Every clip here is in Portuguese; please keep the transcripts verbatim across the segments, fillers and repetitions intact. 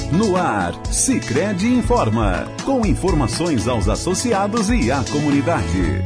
No ar, Sicredi Informa, com informações aos associados e à comunidade.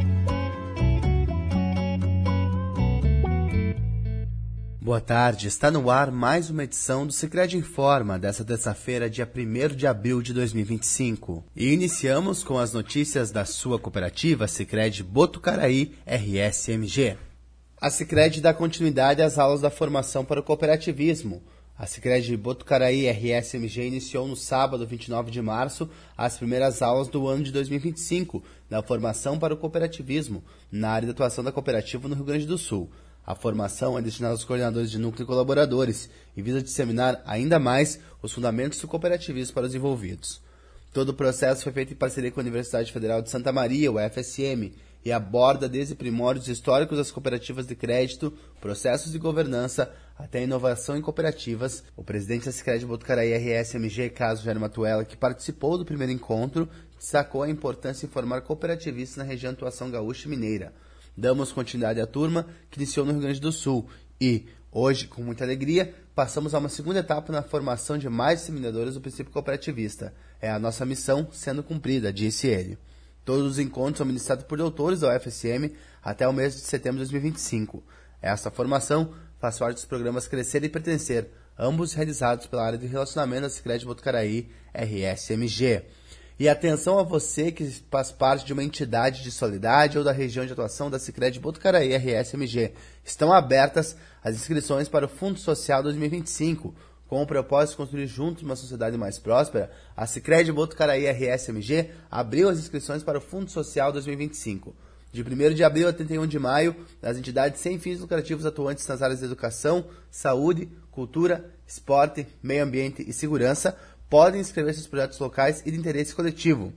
Boa tarde, está no ar mais uma edição do Sicredi Informa, desta terça-feira, dia primeiro de abril de dois mil e vinte e cinco. E iniciamos com as notícias da sua cooperativa Sicredi Botucaraí R S M G. A Sicredi dá continuidade às aulas da formação para o cooperativismo. A Sicredi Botucaraí R S M G iniciou no sábado, vinte e nove de março, as primeiras aulas do ano de dois mil e vinte e cinco, da formação para o cooperativismo, na área de atuação da cooperativa no Rio Grande do Sul. A formação é destinada aos coordenadores de núcleo e colaboradores e visa disseminar ainda mais os fundamentos do cooperativismo para os envolvidos. Todo o processo foi feito em parceria com a Universidade Federal de Santa Maria, U F S M, e aborda desde primórdios históricos das cooperativas de crédito, processos de governança, até a inovação em cooperativas. O presidente da Sicredi Botucaraí R S M G, Caso Jair Matuela, que participou do primeiro encontro, destacou a importância de formar cooperativistas na região de atuação gaúcha e mineira. Damos continuidade à turma que iniciou no Rio Grande do Sul e, hoje, com muita alegria, passamos a uma segunda etapa na formação de mais disseminadores do princípio cooperativista. É a nossa missão sendo cumprida, disse ele. Todos os encontros são ministrados por doutores da U F S M até o mês de setembro de dois mil e vinte e cinco. Esta formação faz parte dos programas Crescer e Pertencer, ambos realizados pela área de relacionamento da Sicredi Botucaraí R S M G. E atenção a você que faz parte de uma entidade de solidariedade ou da região de atuação da Sicredi Botucaraí R S M G. Estão abertas as inscrições para o Fundo Social dois mil e vinte e cinco. Com o propósito de construir juntos uma sociedade mais próspera, a Sicredi Botucaraí R S M G abriu as inscrições para o Fundo Social dois mil e vinte e cinco. De primeiro de abril a trinta e um de maio, as entidades sem fins lucrativos atuantes nas áreas de educação, saúde, cultura, esporte, meio ambiente e segurança podem inscrever seus projetos locais e de interesse coletivo.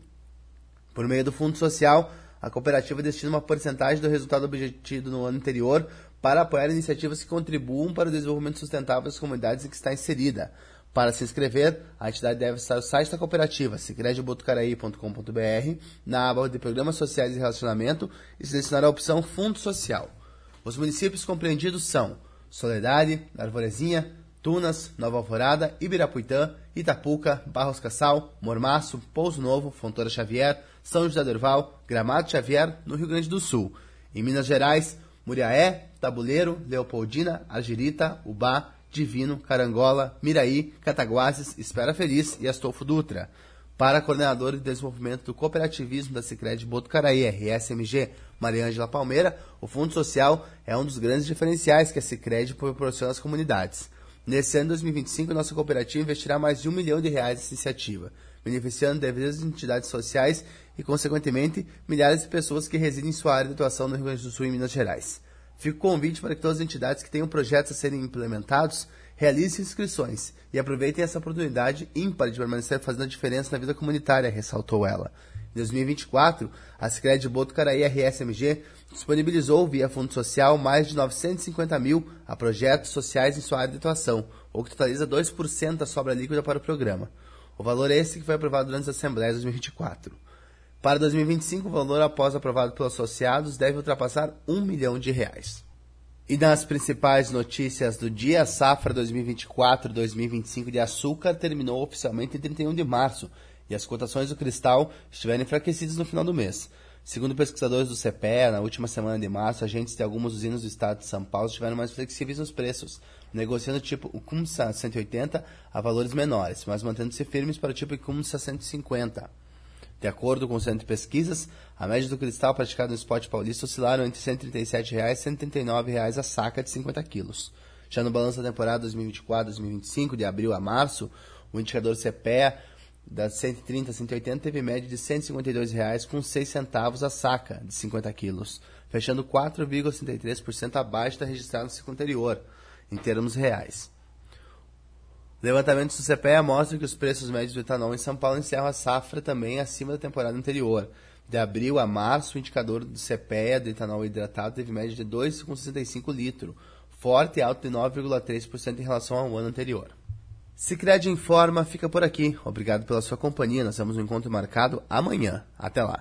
Por meio do Fundo Social, a cooperativa destina uma porcentagem do resultado obtido no ano anterior para apoiar iniciativas que contribuam para o desenvolvimento sustentável das comunidades em que está inserida. Para se inscrever, a entidade deve acessar o site da cooperativa, sicredi botucaraí ponto com ponto br, na aba de Programas Sociais e Relacionamento, e selecionar a opção Fundo Social. Os municípios compreendidos são Soledade, Arvorezinha, Tunas, Nova Alvorada, Ibirapuitã, Itapuca, Barros Cassal, Mormaço, Pouso Novo, Fontoura Xavier, São José do Herval, Gramado Xavier, no Rio Grande do Sul. Em Minas Gerais, Muriaé, Tabuleiro, Leopoldina, Argirita, Ubá, Divino, Carangola, Miraí, Cataguases, Espera Feliz e Astolfo Dutra. Para a coordenadora de desenvolvimento do cooperativismo da Sicredi Botucaraí R S M G, Mariângela Palmeira, o Fundo Social é um dos grandes diferenciais que a Sicredi proporciona às comunidades. Nesse ano de dois mil e vinte e cinco, nossa cooperativa investirá mais de um milhão de reais nessa iniciativa, beneficiando diversas entidades sociais e, consequentemente, milhares de pessoas que residem em sua área de atuação no Rio Grande do Sul e Minas Gerais. Fica o convite para que todas as entidades que tenham projetos a serem implementados realizem inscrições e aproveitem essa oportunidade ímpar de permanecer fazendo a diferença na vida comunitária, ressaltou ela. Em dois mil e vinte e quatro, a Sicredi Botucaraí R S M G disponibilizou via Fundo Social mais de novecentos e cinquenta mil a projetos sociais em sua área de atuação, o que totaliza dois por cento da sobra líquida para o programa. O valor é esse que foi aprovado durante as Assembleias de dois mil e vinte e quatro. Para dois mil e vinte e cinco, o valor após aprovado pelos associados deve ultrapassar um milhão de reais. E nas principais notícias do dia, a safra dois mil e vinte e quatro dois mil e vinte e cinco de açúcar terminou oficialmente em trinta e um de março, e as cotações do cristal estiveram enfraquecidas no final do mês. Segundo pesquisadores do C P E A, na última semana de março, agentes de algumas usinas do estado de São Paulo estiveram mais flexíveis nos preços, negociando o tipo Icumsa cento e oitenta a valores menores, mas mantendo-se firmes para o tipo Icumsa cento e cinquenta. De acordo com o Centro de Pesquisas, a média do cristal praticado no spot paulista oscilaram entre cento e trinta e sete reais e cento e trinta e nove reais a saca de cinquenta quilos. Já no balanço da temporada dois mil e vinte e quatro dois mil e vinte e cinco, de abril a março, o indicador C P E A das cento e trinta a cento e oitenta teve média de cento e cinquenta e dois reais com seis centavos a saca de cinquenta quilos, fechando quatro vírgula sessenta e três por cento abaixo da registrada no ciclo anterior, em termos reais. Levantamentos do C P E A mostram que os preços médios do etanol em São Paulo encerram a safra também acima da temporada anterior. De abril a março, o indicador do C P E A do etanol hidratado teve média de dois vírgula sessenta e cinco litros, forte e alto de nove vírgula três por cento em relação ao ano anterior. Sicredi Informa fica por aqui. Obrigado pela sua companhia. Nós temos um encontro marcado amanhã. Até lá.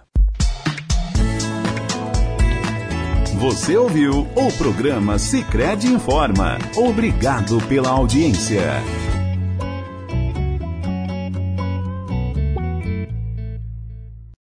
Você ouviu o programa Sicredi Informa. Obrigado pela audiência.